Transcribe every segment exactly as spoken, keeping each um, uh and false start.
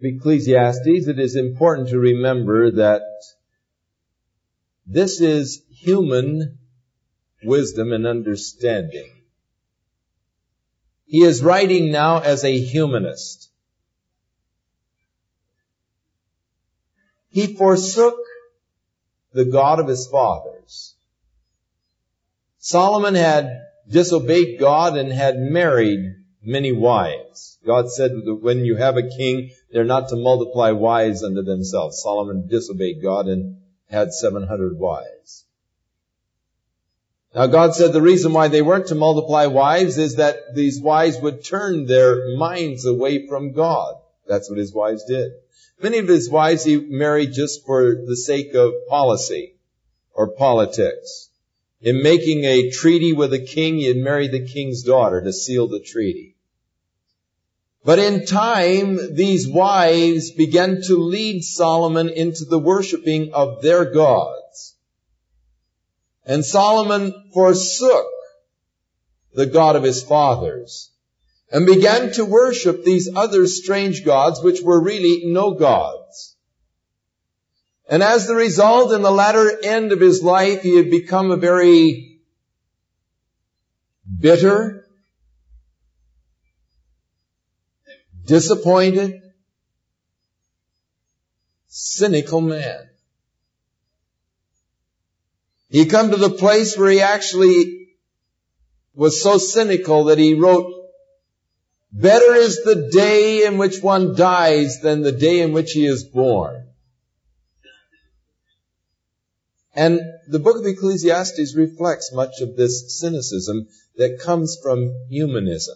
Ecclesiastes, it is important to remember that this is human wisdom and understanding. He is writing now as a humanist. He forsook the God of his fathers. Solomon had disobeyed God and had married many wives. God said that when you have a king, they're not to multiply wives unto themselves. Solomon disobeyed God and had seven hundred wives. Now God said the reason why they weren't to multiply wives is that these wives would turn their minds away from God. That's what his wives did. Many of his wives he married just for the sake of policy or politics. In making a treaty with a king, he'd marry the king's daughter to seal the treaty. But in time, these wives began to lead Solomon into the worshiping of their gods. And Solomon forsook the God of his fathers and began to worship these other strange gods, which were really no gods. And as the result, in the latter end of his life, he had become a very bitter, disappointed, cynical man. He come to the place where he actually was so cynical that he wrote, "Better is the day in which one dies than the day in which he is born." And the book of Ecclesiastes reflects much of this cynicism that comes from humanism.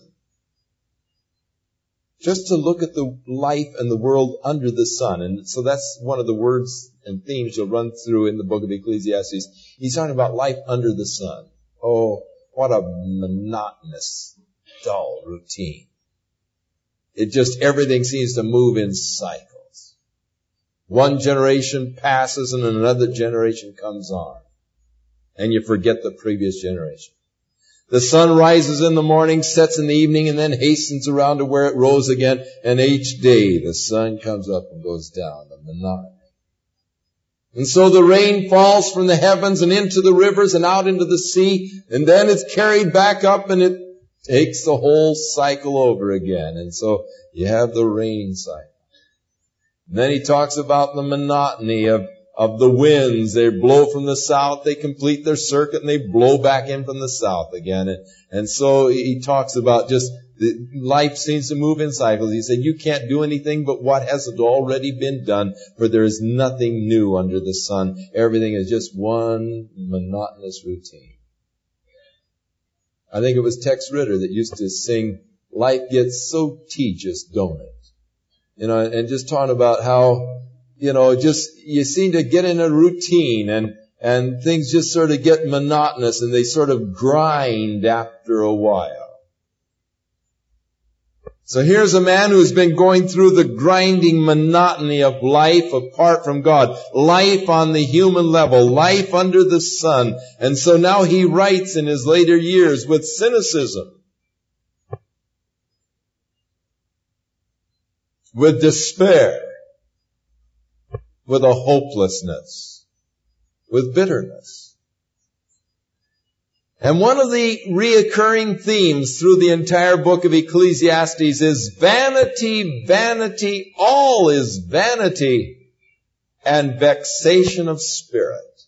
Just to look at the life and the world under the sun. And so that's one of the words and themes you'll run through in the book of Ecclesiastes. He's talking about life under the sun. Oh, what a monotonous, dull routine. It just, everything seems to move in cycles. One generation passes and another generation comes on. And you forget the previous generation. The sun rises in the morning, sets in the evening, and then hastens around to where it rose again. And each day the sun comes up and goes down. The monotony. And so the rain falls from the heavens and into the rivers and out into the sea. And then it's carried back up and it takes the whole cycle over again. And so you have the rain cycle. And then he talks about the monotony of Of the winds. They blow from the south, they complete their circuit, and they blow back in from the south again. And, and so he talks about just the, life seems to move in cycles. He said, you can't do anything but what has already been done, for there is nothing new under the sun. Everything is just one monotonous routine. I think it was Tex Ritter that used to sing, "Life gets so tedious, don't it?" You know, and just talking about how, you know, just, you seem to get in a routine and, and things just sort of get monotonous and they sort of grind after a while. So here's a man who's been going through the grinding monotony of life apart from God. Life on the human level. Life under the sun. And so now he writes in his later years with cynicism, with despair, with a hopelessness, with bitterness. And one of the reoccurring themes through the entire book of Ecclesiastes is vanity, vanity, all is vanity, and vexation of spirit.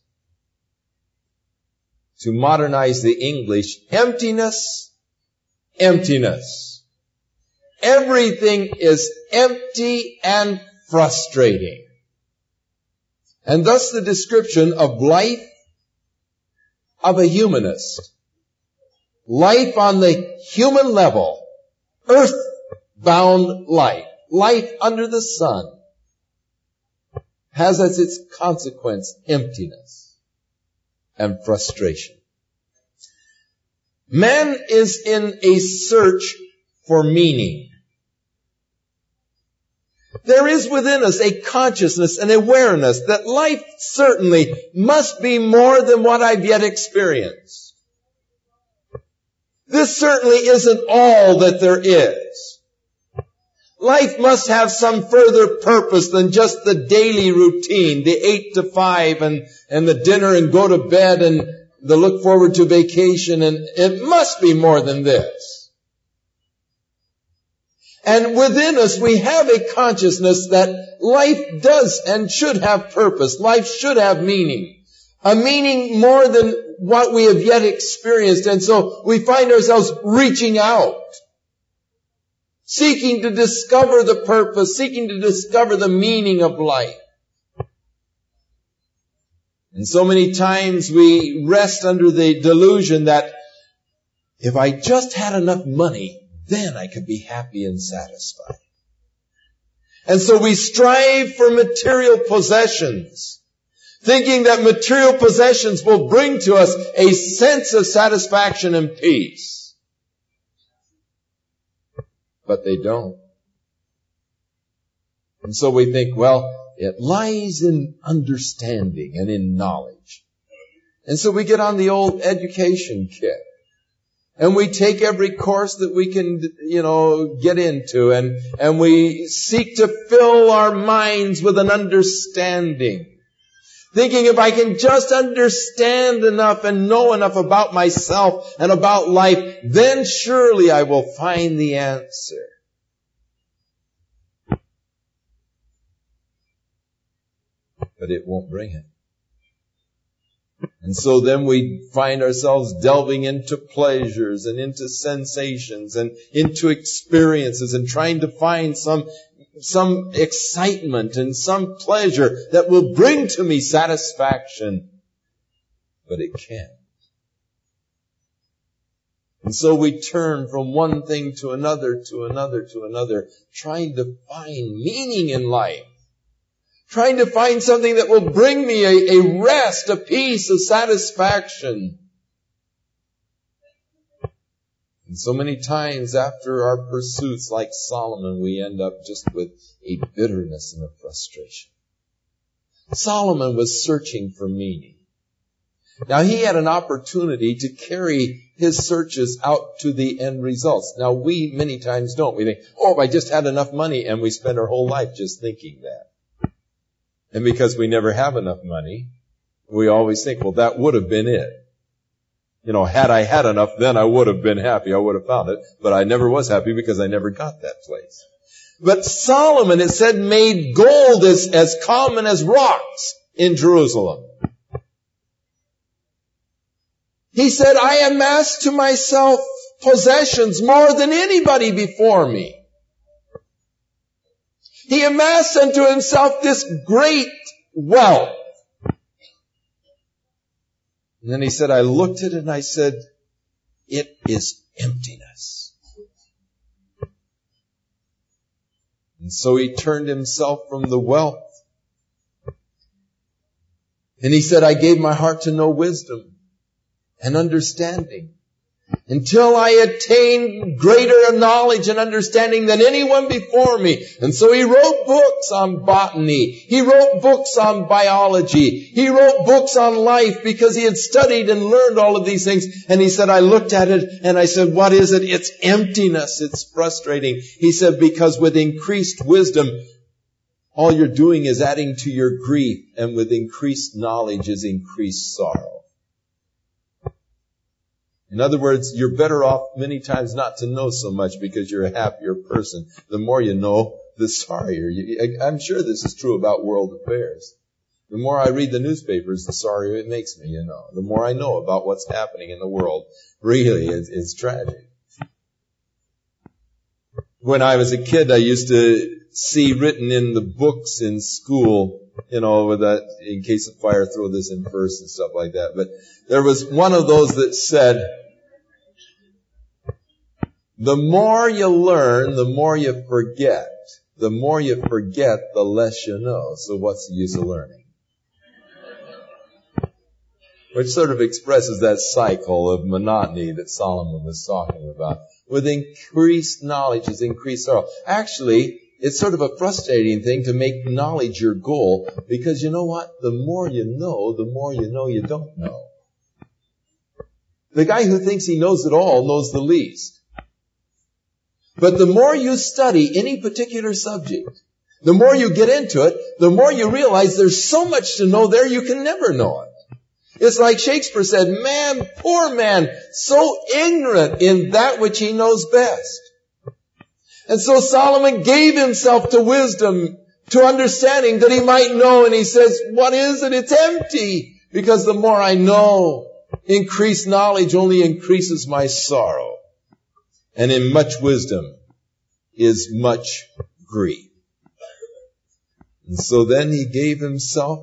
To modernize the English, emptiness, emptiness. Everything is empty and frustrating. And thus the description of life of a humanist. Life on the human level. Earth-bound life. Life under the sun. Has as its consequence emptiness and frustration. Man is in a search for meaning. There is within us a consciousness, an awareness that life certainly must be more than what I've yet experienced. This certainly isn't all that there is. Life must have some further purpose than just the daily routine, the eight to five and, and the dinner and go to bed and the look forward to vacation. And it must be more than this. And within us, we have a consciousness that life does and should have purpose. Life should have meaning. A meaning more than what we have yet experienced. And so we find ourselves reaching out, seeking to discover the purpose, seeking to discover the meaning of life. And so many times we rest under the delusion that if I just had enough money, then I could be happy and satisfied. And so we strive for material possessions, thinking that material possessions will bring to us a sense of satisfaction and peace. But they don't. And so we think, well, it lies in understanding and in knowledge. And so we get on the old education kick. And we take every course that we can, you know, get into. And, and we seek to fill our minds with an understanding. Thinking if I can just understand enough and know enough about myself and about life, then surely I will find the answer. But it won't bring it. And so then we find ourselves delving into pleasures and into sensations and into experiences and trying to find some, some excitement and some pleasure that will bring to me satisfaction. But it can't. And so we turn from one thing to another, to another, to another, trying to find meaning in life. Trying to find something that will bring me a, a rest, a peace, a satisfaction. And so many times after our pursuits, like Solomon, we end up just with a bitterness and a frustration. Solomon was searching for meaning. Now he had an opportunity to carry his searches out to the end results. Now we many times don't. We think, oh, if I just had enough money, and we spend our whole life just thinking that. And because we never have enough money, we always think, well, that would have been it. You know, had I had enough, then I would have been happy. I would have found it. But I never was happy because I never got that place. But Solomon, it said, made gold as, as common as rocks in Jerusalem. He said, I amassed to myself possessions more than anybody before me. He amassed unto himself this great wealth. And then he said, I looked at it and I said, it is emptiness. And so he turned himself from the wealth. And he said, I gave my heart to know wisdom and understanding, until I attained greater knowledge and understanding than anyone before me. And so he wrote books on botany. He wrote books on biology. He wrote books on life because he had studied and learned all of these things. And he said, I looked at it and I said, what is it? It's emptiness. It's frustrating. He said, because with increased wisdom, all you're doing is adding to your grief. And with increased knowledge is increased sorrow. In other words, you're better off many times not to know so much because you're a happier person. The more you know, the sorrier you. I'm sure this is true about world affairs. The more I read the newspapers, the sorrier it makes me, you know. The more I know about what's happening in the world, really, it's, it's tragic. When I was a kid, I used to see written in the books in school, you know, with that, in case of fire, throw this in first and stuff like that. But there was one of those that said, the more you learn, the more you forget. The more you forget, the less you know. So what's the use of learning? Which sort of expresses that cycle of monotony that Solomon was talking about. With increased knowledge is increased sorrow. Actually, it's sort of a frustrating thing to make knowledge your goal, because you know what? The more you know, the more you know you don't know. The guy who thinks he knows it all knows the least. But the more you study any particular subject, the more you get into it, the more you realize there's so much to know there you can never know it. It's like Shakespeare said, man, poor man, so ignorant in that which he knows best. And so Solomon gave himself to wisdom, to understanding that he might know. And he says, what is it? It's empty. Because the more I know, increased knowledge only increases my sorrow. And in much wisdom is much grief. And so then he gave himself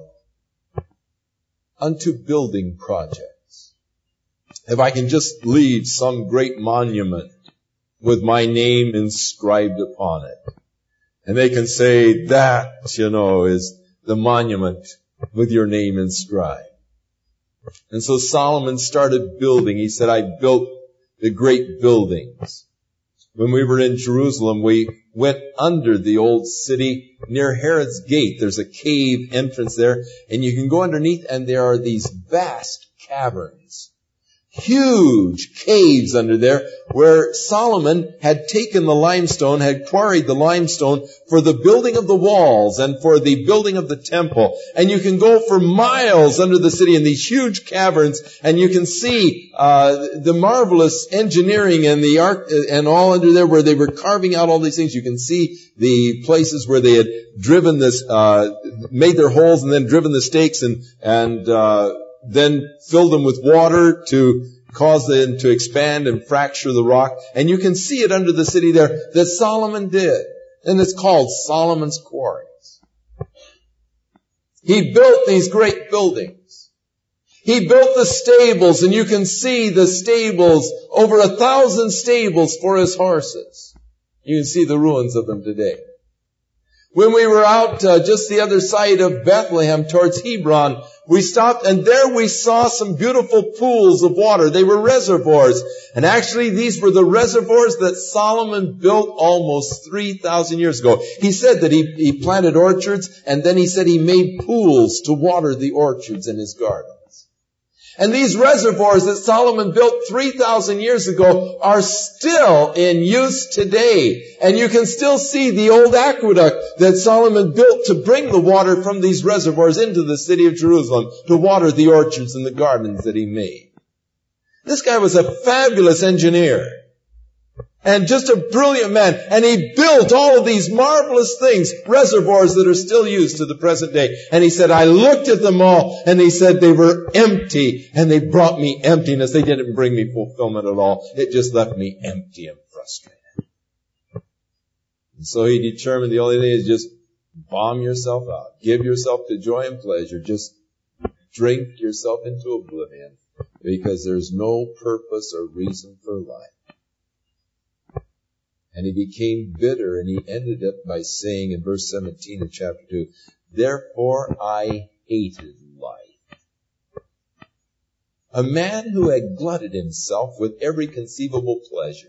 unto building projects. If I can just leave some great monument with my name inscribed upon it, and they can say that, you know, is the monument with your name inscribed. And so Solomon started building. He said, I built the great buildings. When we were in Jerusalem, we went under the old city near Herod's Gate. There's a cave entrance there, and you can go underneath, and there are these vast caverns. Huge caves under there where Solomon had taken the limestone, had quarried the limestone for the building of the walls and for the building of the temple. And you can go for miles under the city in these huge caverns, and you can see uh the marvelous engineering and the art and all under there where they were carving out all these things. You can see the places where they had driven this, uh made their holes and then driven the stakes and and uh then filled them with water to cause them to expand and fracture the rock. And you can see it under the city there that Solomon did. And it's called Solomon's Quarries. He built these great buildings. He built the stables, and you can see the stables, over a thousand stables for his horses. You can see the ruins of them today. When we were out uh, just the other side of Bethlehem towards Hebron, we stopped, and there we saw some beautiful pools of water. They were reservoirs. And actually, these were the reservoirs that Solomon built almost three thousand years ago. He said that he, he planted orchards, and then he said he made pools to water the orchards in his gardens. And these reservoirs that Solomon built three thousand years ago are still in use today. And you can still see the old aqueduct that Solomon built to bring the water from these reservoirs into the city of Jerusalem to water the orchards and the gardens that he made. This guy was a fabulous engineer. And just a brilliant man. And he built all of these marvelous things, reservoirs that are still used to the present day. And he said, I looked at them all, and he said they were empty, and they brought me emptiness. They didn't bring me fulfillment at all. It just left me empty and frustrated. And so he determined the only thing is just bomb yourself out. Give yourself to joy and pleasure. Just drink yourself into oblivion, because there's no purpose or reason for life. And he became bitter, and he ended up by saying in verse seventeen of chapter two, therefore I hated life. A man who had glutted himself with every conceivable pleasure.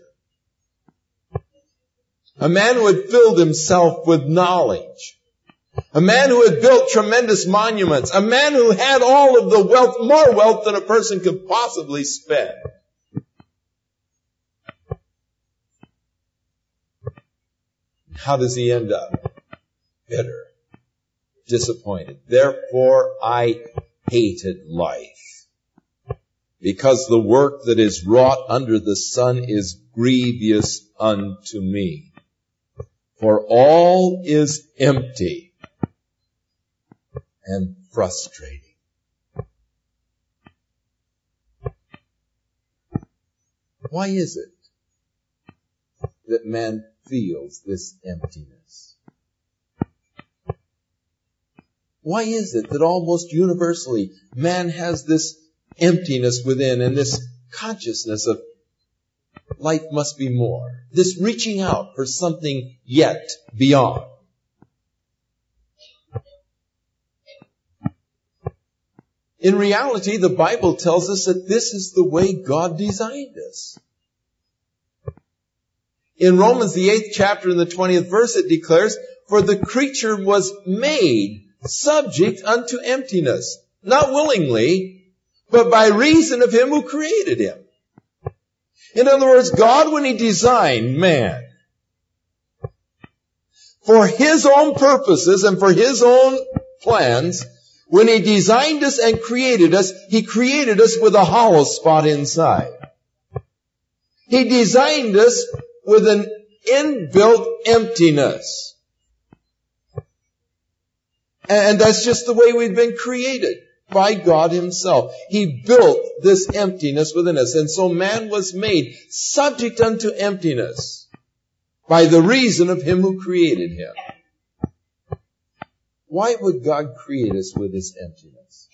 A man who had filled himself with knowledge. A man who had built tremendous monuments. A man who had all of the wealth, more wealth than a person could possibly spend. How does he end up? Bitter. Disappointed. Therefore I hated life, because the work that is wrought under the sun is grievous unto me. For all is empty and frustrating. Why is it that man feels this emptiness? Why is it that almost universally man has this emptiness within and this consciousness of life must be more? This reaching out for something yet beyond. In reality, the Bible tells us that this is the way God designed us. In Romans, the eighth chapter and the twentieth verse, it declares, for the creature was made subject unto emptiness, not willingly, but by reason of him who created him. In other words, God, when he designed man, for His own purposes and for His own plans, when He designed us and created us, He created us with a hollow spot inside. He designed us with an inbuilt emptiness. And that's just the way we've been created by God Himself. He built this emptiness within us. And so man was made subject unto emptiness by the reason of Him who created him. Why would God create us with this emptiness?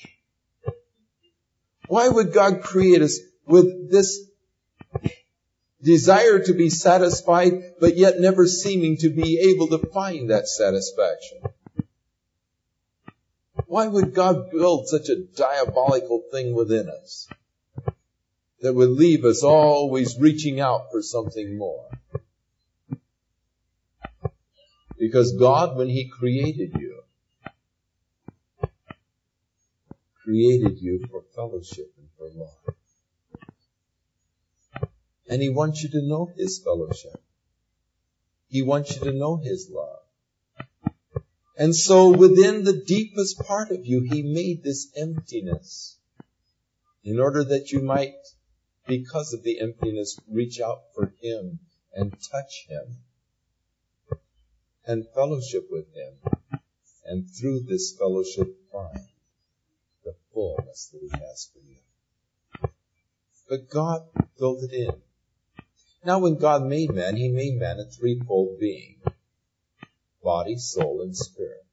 Why would God create us with this desire to be satisfied, but yet never seeming to be able to find that satisfaction? Why would God build such a diabolical thing within us that would leave us always reaching out for something more? Because God, when He created you, created you for fellowship and for love. And He wants you to know His fellowship. He wants you to know His love. And so within the deepest part of you, He made this emptiness in order that you might, because of the emptiness, reach out for Him and touch Him and fellowship with Him. And through this fellowship, find the fullness that He has for you. But God built it in. Now when God made man, He made man a threefold being. Body, soul, and spirit.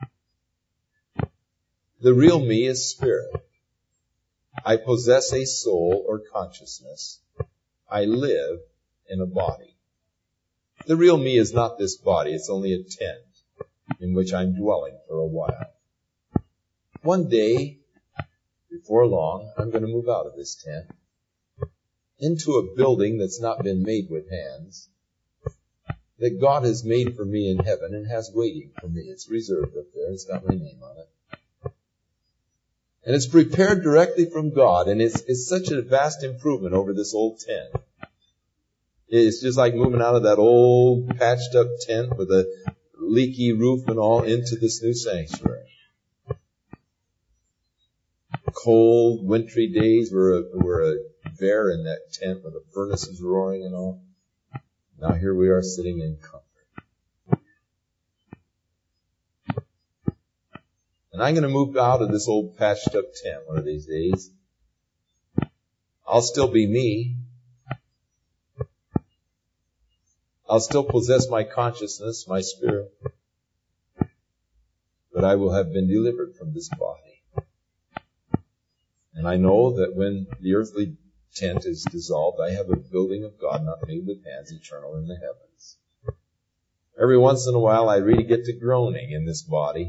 The real me is spirit. I possess a soul or consciousness. I live in a body. The real me is not this body. It's only a tent in which I'm dwelling for a while. One day, before long, I'm going to move out of this tent into a building that's not been made with hands, that God has made for me in heaven and has waiting for me. It's reserved up there. It's got my name on it. And it's prepared directly from God. And it's, it's such a vast improvement over this old tent. It's just like moving out of that old patched up tent with a leaky roof and all into this new sanctuary. Cold, wintry days were a, were a bear in that tent where the furnace is roaring and all. Now here we are sitting in comfort. And I'm going to move out of this old patched up tent one of these days. I'll still be me. I'll still possess my consciousness, my spirit. But I will have been delivered from this body. And I know that when the earthly tent is dissolved, I have a building of God not made with hands, eternal in the heavens. Every once in a while I really get to groaning in this body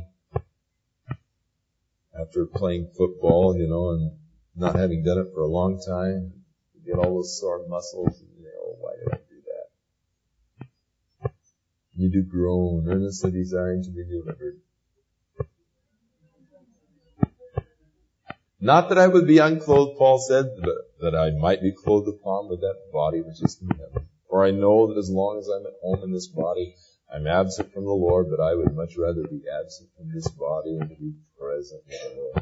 after playing football, you know, and not having done it for a long time. You get all those sore muscles and you know, oh, why did I do that? You do groan, earnestly desiring to be delivered. Not that I would be unclothed, Paul said, but that I might be clothed upon with that body which is in heaven. For I know that as long as I'm at home in this body, I'm absent from the Lord, but I would much rather be absent from this body and to be present with the Lord.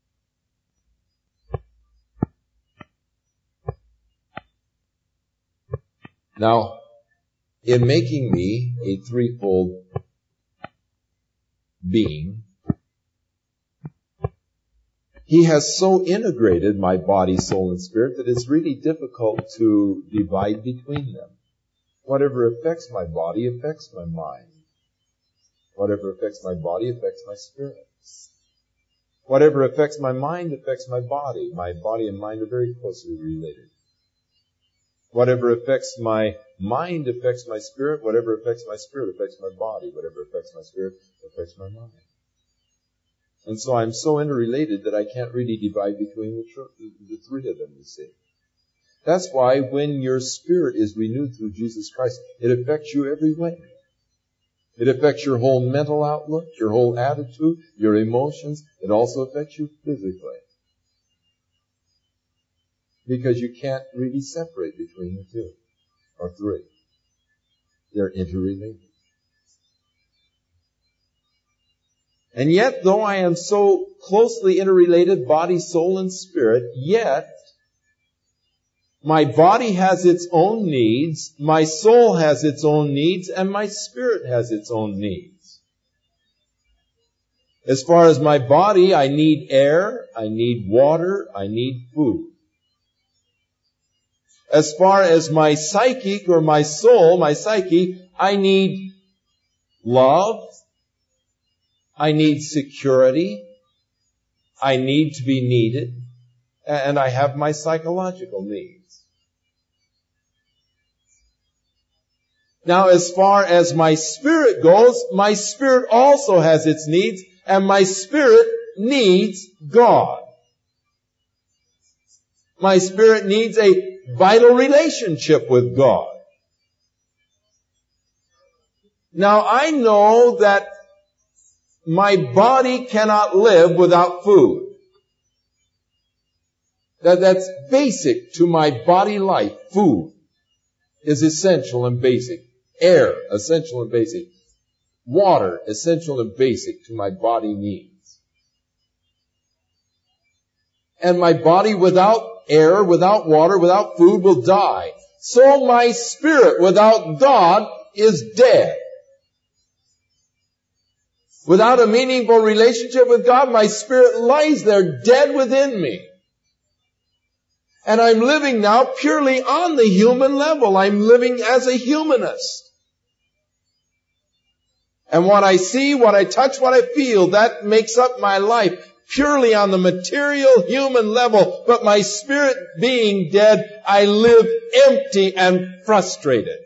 Now, in making me a threefold being, He has so integrated my body, soul, and spirit that it's really difficult to divide between them. Whatever affects my body affects my mind. Whatever affects my body affects my spirit. Whatever affects my mind affects my body. My body and mind are very closely related. Whatever affects my mind affects my spirit. Whatever affects my spirit affects my body. Whatever affects my spirit affects my mind. And so I'm so interrelated that I can't really divide between the, tr- the three of them, you see. That's why when your spirit is renewed through Jesus Christ, it affects you every way. It affects your whole mental outlook, your whole attitude, your emotions. It also affects you physically. Because you can't really separate between the two or three. They're interrelated. And yet, though I am so closely interrelated, body, soul, and spirit, yet my body has its own needs, my soul has its own needs, and my spirit has its own needs. As far as my body, I need air, I need water, I need food. As far as my psychic or my soul, my psyche, I need love, I need security, I need to be needed, and I have my psychological needs. Now, as far as my spirit goes, my spirit also has its needs, and my spirit needs God. My spirit needs a vital relationship with God. Now, I know that my body cannot live without food. That, that's basic to my body life. Food is essential and basic. Air, essential and basic. Water, essential and basic to my body needs. And my body without air, without water, without food will die. So my spirit without God is dead. Without a meaningful relationship with God, my spirit lies there dead within me. And I'm living now purely on the human level. I'm living as a humanist. And what I see, what I touch, what I feel, that makes up my life purely on the material human level. But my spirit being dead, I live empty and frustrated.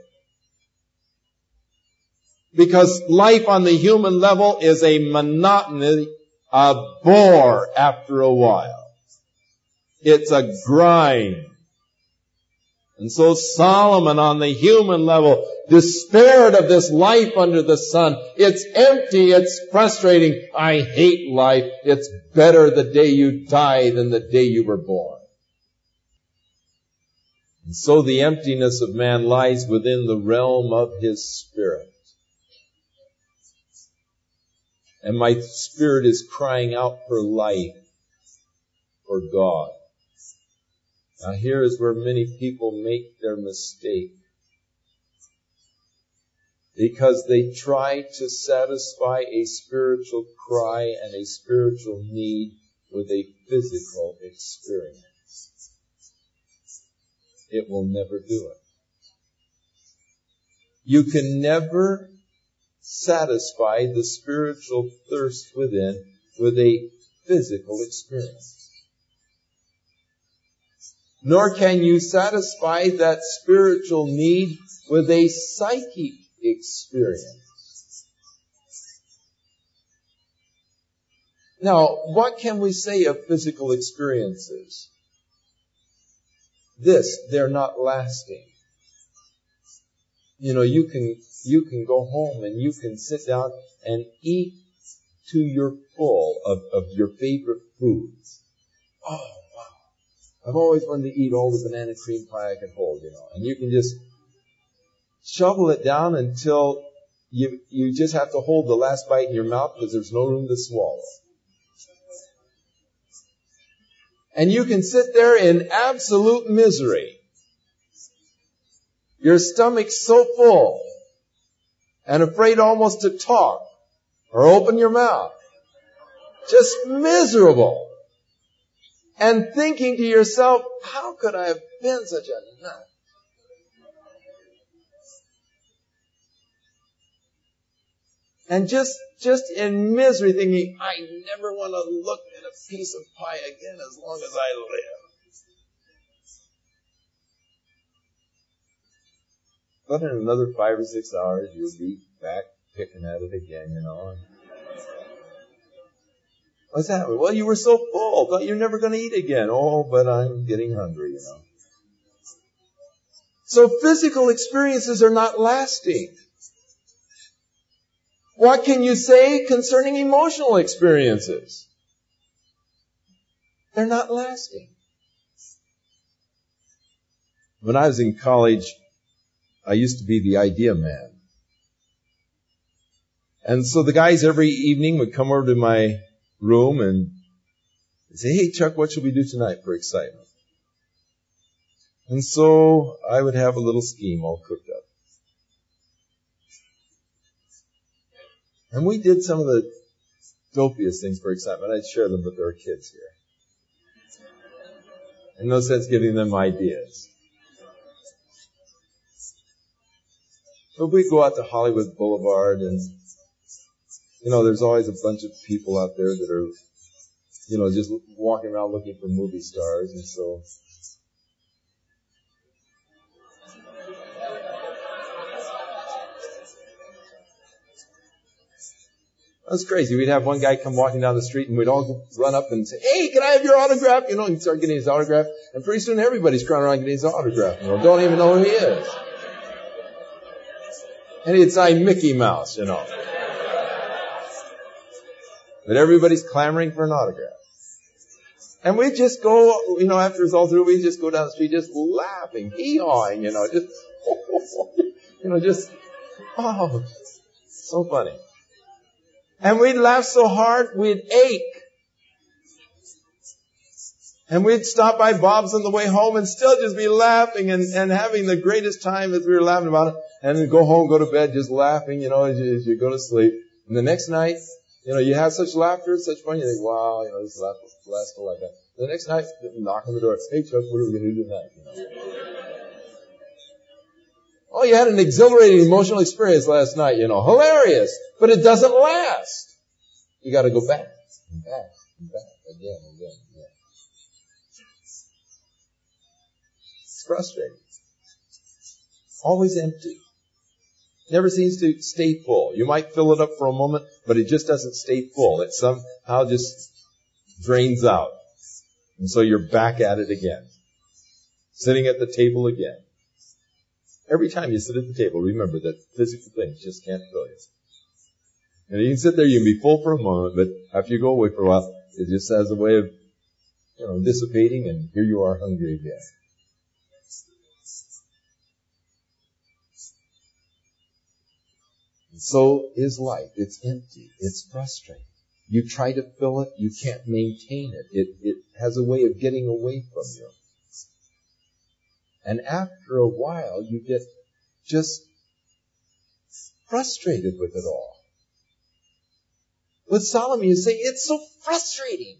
Because life on the human level is a monotony, a bore after a while. It's a grind. And so Solomon on the human level despaired of this life under the sun. It's empty, it's frustrating. I hate life. It's better the day you die than the day you were born. And so the emptiness of man lies within the realm of his spirit. And my spirit is crying out for life, for God. Now here is where many people make their mistake. Because they try to satisfy a spiritual cry and a spiritual need with a physical experience. It will never do it. You can never satisfy the spiritual thirst within with a physical experience. Nor can you satisfy that spiritual need with a psychic experience. Now, what can we say of physical experiences? This, they're not lasting. You know, you can, you can go home and you can sit down and eat to your full of, of your favorite foods. Oh, wow. I've always wanted to eat all the banana cream pie I can hold, you know. And you can just shovel it down until you, you just have to hold the last bite in your mouth because there's no room to swallow. And you can sit there in absolute misery. Your stomach's so full and afraid almost to talk or open your mouth. Just miserable. And thinking to yourself, how could I have been such a nut? And just, just in misery thinking, I never want to look at a piece of pie again as long as I live. But in another five or six hours, you'll be back picking at it again, you know. What's that? Well, you were so full. Thought you were never going to eat again. Oh, but I'm getting hungry, you know. So physical experiences are not lasting. What can you say concerning emotional experiences? They're not lasting. When I was in college, I used to be the idea man. And so the guys every evening would come over to my room and say, hey, Chuck, what should we do tonight for excitement? And so I would have a little scheme all cooked up. And we did some of the dopiest things for excitement. I'd share them with our kids here. In no sense giving them ideas. But we'd go out to Hollywood Boulevard and, you know, there's always a bunch of people out there that are, you know, just walking around looking for movie stars. And so that was crazy. We'd have one guy come walking down the street and we'd all run up and say, hey, can I have your autograph? You know, and start getting his autograph. And pretty soon everybody's crying around getting his autograph. You know, don't even know who he is. And he'd sign Mickey Mouse, you know. But everybody's clamoring for an autograph. And we'd just go, you know, after it's all through, we'd just go down the street just laughing, hee-hawing, you know, just, you know, just, oh, so funny. And we'd laugh so hard, we'd ache. And we'd stop by Bob's on the way home and still just be laughing and, and having the greatest time as we were laughing about it. And then go home, go to bed, just laughing, you know, as you, as you go to sleep. And the next night, you know, you have such laughter, such fun, you think, wow, you know, this laugh will last till like that. The next night, knock on the door. Hey, Chuck, what are we going to do tonight? You know. Oh, you had an exhilarating emotional experience last night, you know. Hilarious. But it doesn't last. You got to go back and back and back again and again and again. It's frustrating. Always empty. Never seems to stay full. You might fill it up for a moment, but it just doesn't stay full. It somehow just drains out. And so you're back at it again. Sitting at the table again. Every time you sit at the table, remember that physical things just can't fill you. And you can sit there, you can be full for a moment, but after you go away for a while, it just has a way of, you know, dissipating, and here you are hungry again. And so is life. It's empty. It's frustrating. You try to fill it, you can't maintain it. It, it has a way of getting away from you. And after a while, you get just frustrated with it all. With Solomon, you say, it's so frustrating.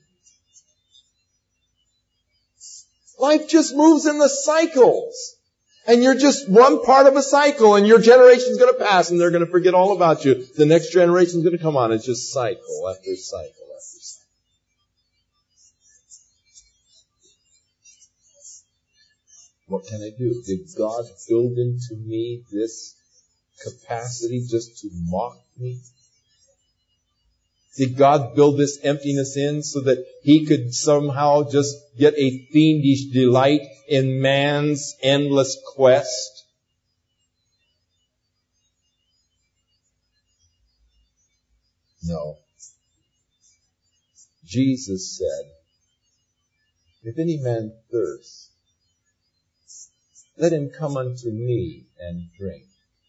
Life just moves in the cycles. And you're just one part of a cycle, and your generation's going to pass, and they're going to forget all about you. The next generation's going to come on. It's just cycle after cycle after cycle. What can I do? Did God build into me this capacity just to mock me? Did God build this emptiness in so that He could somehow just get a fiendish delight in man's endless quest? No. Jesus said, if any man thirst, let him come unto me and drink.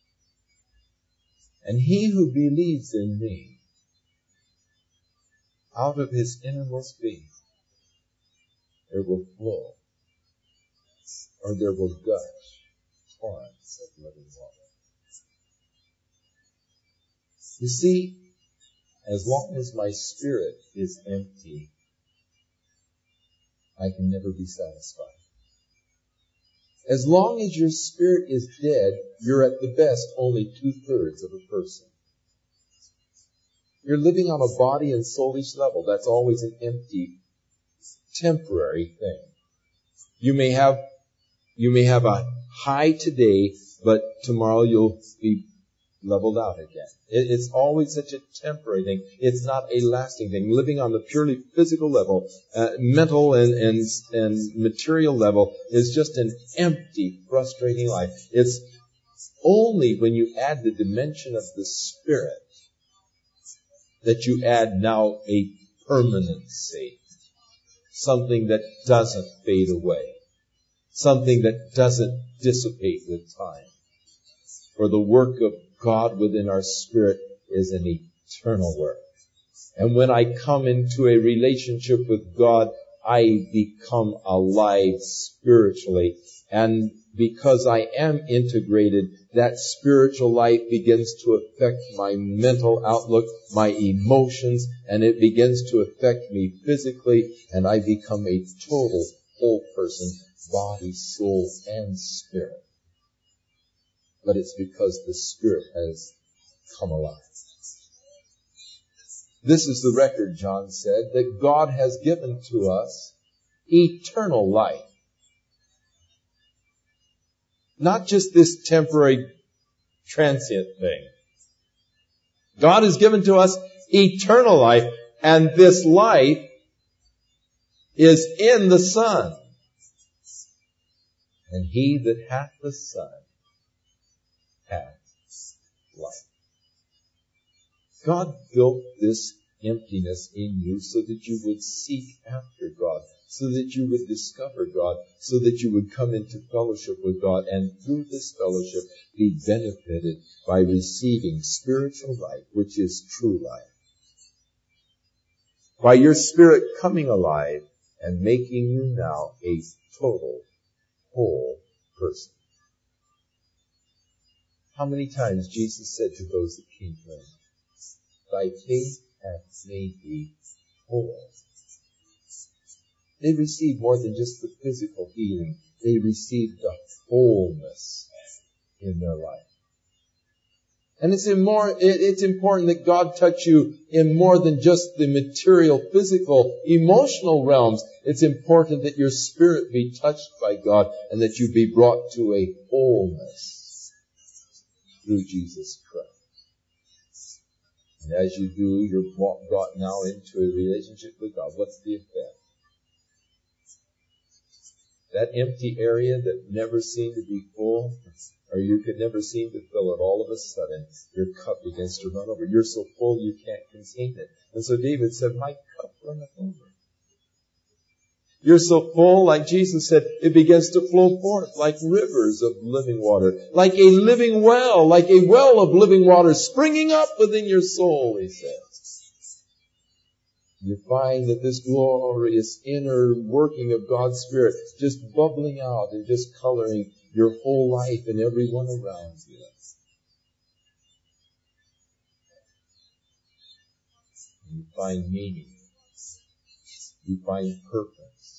And he who believes in me, out of his innermost being, there will flow, or there will gush torrents of living water. You see, as long as my spirit is empty, I can never be satisfied. As long as your spirit is dead, you're at the best only two-thirds of a person. You're living on a body and soulish level. That's always an empty, temporary thing. You may have, you may have a high today, but tomorrow you'll be leveled out again. It, it's always such a temporary thing. It's not a lasting thing. Living on the purely physical level, uh, mental and, and, and material level is just an empty, frustrating life. It's only when you add the dimension of the Spirit that you add now a permanency. Something that doesn't fade away. Something that doesn't dissipate with time. For the work of God within our spirit is an eternal work. And when I come into a relationship with God, I become alive spiritually. And because I am integrated, that spiritual life begins to affect my mental outlook, my emotions, and it begins to affect me physically, and I become a total whole person, body, soul, and spirit. But it's because the Spirit has come alive. This is the record, John said, that God has given to us eternal life. Not just this temporary, transient thing. God has given to us eternal life, and this life is in the Son. And he that hath the Son hath life. God built this emptiness in you so that you would seek after God, so that you would discover God, so that you would come into fellowship with God, and through this fellowship be benefited by receiving spiritual life, which is true life. By your Spirit coming alive and making you now a total, whole person. How many times Jesus said to those that came to him, thy faith hath made thee whole. They received more than just the physical healing. They received the wholeness in their life. And it's, in more, it's important that God touch you in more than just the material, physical, emotional realms. It's important that your spirit be touched by God and that you be brought to a wholeness through Jesus Christ. And as you do, you're brought now into a relationship with God. What's the effect? That empty area that never seemed to be full, or you could never seem to fill it, all of a sudden, your cup begins to run over. You're so full you can't contain it. And so David said, my cup runneth over. You're so full, like Jesus said, it begins to flow forth like rivers of living water, like a living well, like a well of living water springing up within your soul, he says. You find that this glorious inner working of God's Spirit just bubbling out and just coloring your whole life and everyone around you. You find meaning. You find purpose.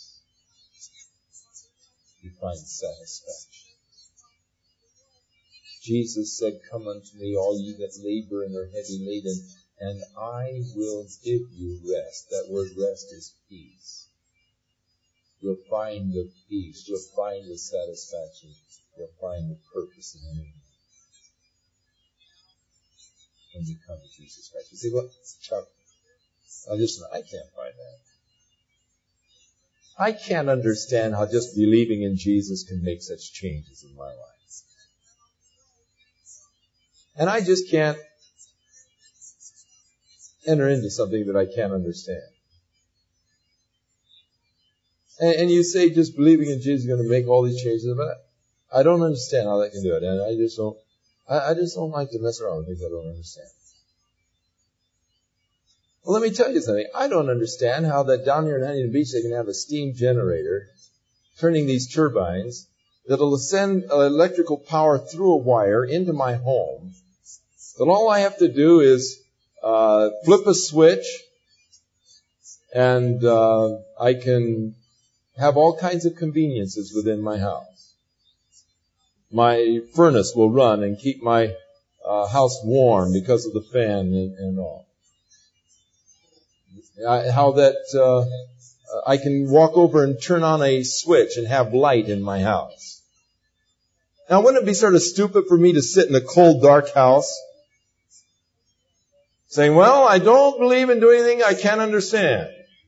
You find satisfaction. Jesus said, come unto me, all ye that labor and are heavy laden, and I will give you rest. That word rest is peace. You'll find the peace. You'll find the satisfaction. You'll find the purpose and meaning when you come to Jesus Christ. You say, well, Chuck, now listen, I can't find that. I can't understand how just believing in Jesus can make such changes in my life. And I just can't enter into something that I can't understand. And, and you say just believing in Jesus is going to make all these changes, but I don't understand how that can do it. And I just don't, I, I just don't like to mess around with things I don't understand. Well, let me tell you something. I don't understand how that down here in Huntington Beach they can have a steam generator turning these turbines that'll send electrical power through a wire into my home. That all I have to do is uh, flip a switch and uh, I can have all kinds of conveniences within my house. My furnace will run and keep my uh, house warm because of the fan and, and all. I, how that uh, I can walk over and turn on a switch and have light in my house. Now, wouldn't it be sort of stupid for me to sit in a cold, dark house saying, well, I don't believe in doing anything I can't understand?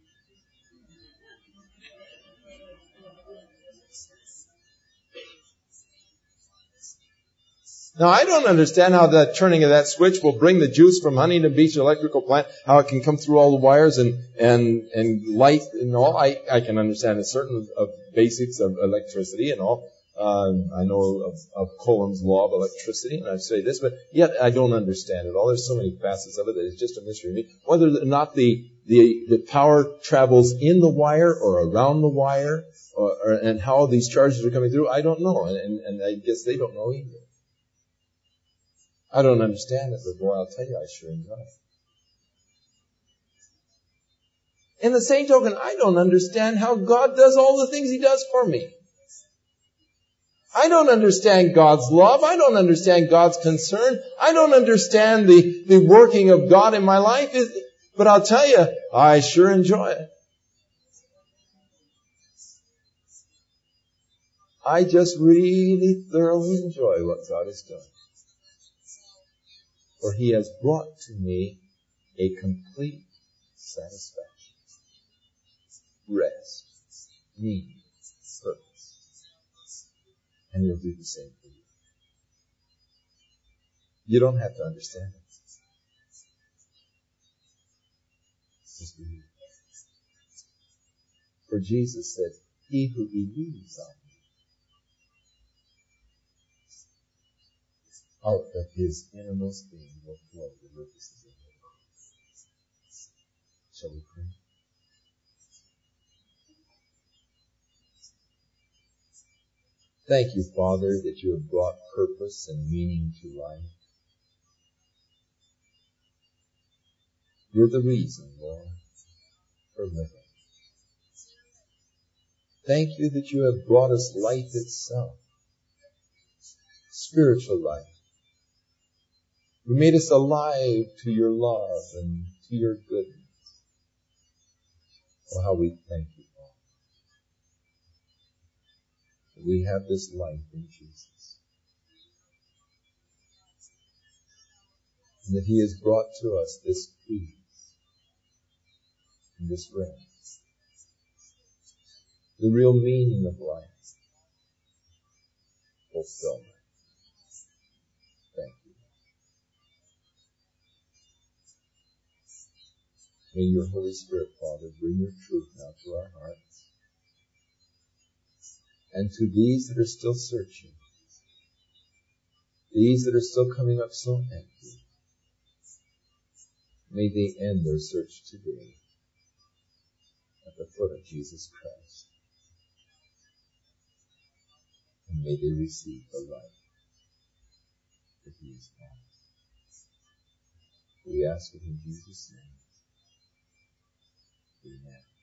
Now, I don't understand how the turning of that switch will bring the juice from Huntington Beach electrical plant, how it can come through all the wires and, and, and light and all. I, I can understand a certain of basics of electricity and all. Um, I know of, of Coulomb's law of electricity, and I've studied this, but yet I don't understand it all. There's so many facets of it that it's just a mystery to me. Whether or not the, the, the power travels in the wire or around the wire, or, or, and how these charges are coming through, I don't know. And, and, and I guess they don't know either. I don't understand it, but boy, I'll tell you, I sure enjoy it. In the same token, I don't understand how God does all the things He does for me. I don't understand God's love. I don't understand God's concern. I don't understand the, the working of God in my life. But I'll tell you, I sure enjoy it. I just really thoroughly enjoy what God has done. For He has brought to me a complete satisfaction, rest, meaning, purpose. And He'll do the same for you. You don't have to understand it. Just believe it. For Jesus said, he who believes on me, out of his innermost being will flow the rivers of living water. Shall we pray? Thank you, Father, that you have brought purpose and meaning to life. You're the reason, Lord, for living. Thank you that you have brought us life itself, spiritual life. You made us alive to your love and to your goodness. Oh, how we thank you, Father, that we have this life in Jesus. And that He has brought to us this peace and this rest. The real meaning of life. Fulfillment. Thank you. May your Holy Spirit, Father, bring your truth now to our hearts. And to these that are still searching, these that are still coming up so empty, may they end their search today at the foot of Jesus Christ. And may they receive the life that He has promised. We ask it in Jesus' name. Amen.